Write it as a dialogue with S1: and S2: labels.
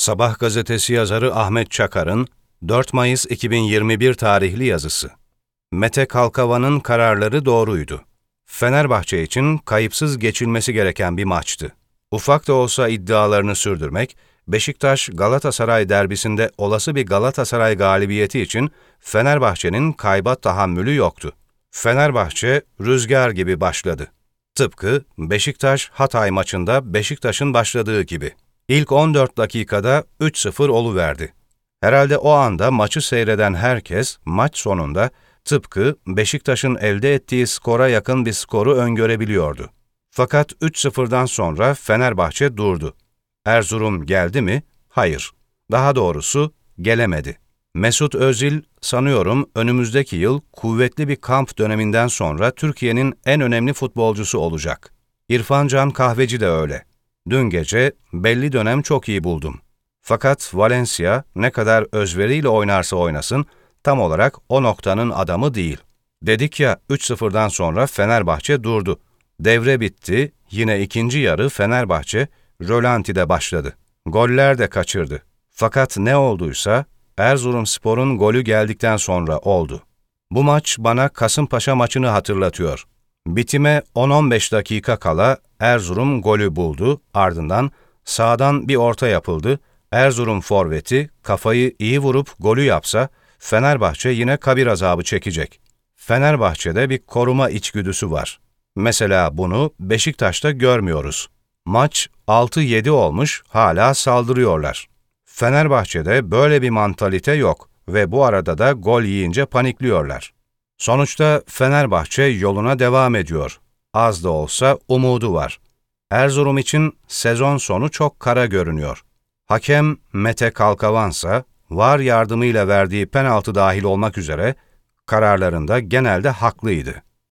S1: Sabah gazetesi yazarı Ahmet Çakar'ın 4 Mayıs 2021 tarihli yazısı. Mete Kalkavan'ın kararları doğruydu. Fenerbahçe için kayıpsız geçilmesi gereken bir maçtı. Ufak da olsa iddialarını sürdürmek, Beşiktaş-Galatasaray derbisinde olası bir Galatasaray galibiyeti için Fenerbahçe'nin kayba tahammülü yoktu. Fenerbahçe rüzgar gibi başladı. Tıpkı Beşiktaş-Hatay maçında Beşiktaş'ın başladığı gibi. İlk 14 dakikada 3-0 oluverdi. Herhalde o anda maçı seyreden herkes maç sonunda tıpkı Beşiktaş'ın elde ettiği skora yakın bir skoru öngörebiliyordu. Fakat 3-0'dan sonra Fenerbahçe durdu. Erzurum geldi mi? Hayır. Daha doğrusu gelemedi. Mesut Özil sanıyorum önümüzdeki yıl kuvvetli bir kamp döneminden sonra Türkiye'nin en önemli futbolcusu olacak. İrfan Can Kahveci de öyle. Dün gece belli dönem çok iyi buldum. Fakat Valencia ne kadar özveriyle oynarsa oynasın tam olarak o noktanın adamı değil. Dedik ya 3-0'dan sonra Fenerbahçe durdu. Devre bitti, yine ikinci yarı Fenerbahçe rölantide başladı. Goller de kaçırdı. Fakat ne olduysa Erzurumspor'un golü geldikten sonra oldu. Bu maç bana Kasımpaşa maçını hatırlatıyor. Bitime 10-15 dakika kala Erzurum golü buldu, ardından sağdan bir orta yapıldı. Erzurum forveti kafayı iyi vurup golü yapsa Fenerbahçe yine kabir azabı çekecek. Fenerbahçe'de bir koruma içgüdüsü var. Mesela bunu Beşiktaş'ta görmüyoruz. Maç 6-7 olmuş, hala saldırıyorlar. Fenerbahçe'de böyle bir mantalite yok ve bu arada da gol yiyince panikliyorlar. Sonuçta Fenerbahçe yoluna devam ediyor. Az da olsa umudu var. Erzurum için sezon sonu çok kara görünüyor. Hakem Mete Kalkavansa, VAR yardımıyla verdiği penaltı dahil olmak üzere kararlarında genelde haklıydı.